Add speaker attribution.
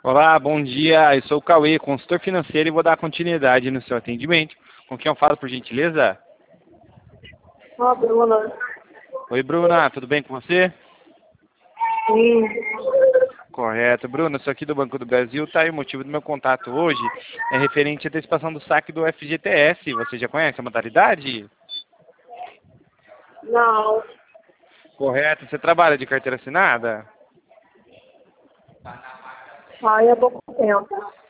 Speaker 1: Olá, bom dia. Eu sou o Cauê, consultor financeiro, e vou dar continuidade no seu atendimento. Com quem eu falo, por gentileza?
Speaker 2: Ó, Bruna.
Speaker 1: Oi, Bruna, tudo bem com você?
Speaker 2: Sim.
Speaker 1: Correto. Bruna, sou aqui do Banco do Brasil, tá? E o motivo do meu contato hoje é referente à antecipação do saque do FGTS. Você já conhece a modalidade?
Speaker 2: Não.
Speaker 1: Correto. Você trabalha de carteira assinada?
Speaker 2: Aí é pouco tempo.